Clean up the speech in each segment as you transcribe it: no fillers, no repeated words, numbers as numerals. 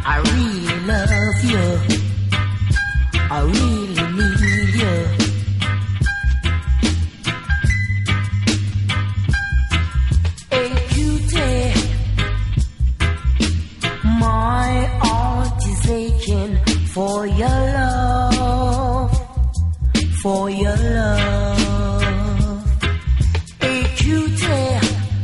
I really love you. I really need you. Hey cutie, my heart is aching for your love, for your love. Hey cutie,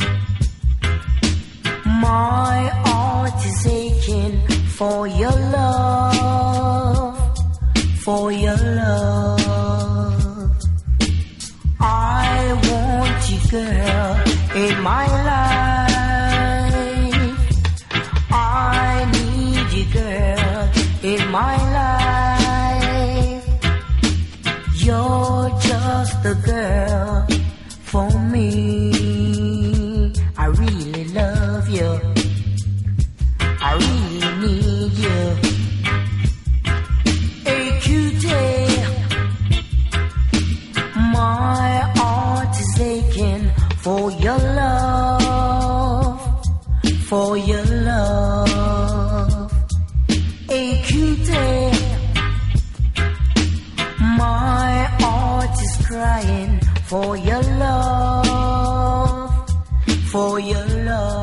my heart is aching for your love, for your love. I want you, girl, in my life. I need you, girl, in my life. You're just the girl for me. I really love you. I really need you. Hey cutie, my heart is aching for your love, for your love. Hey cutie, my heart is crying for your love, for your love.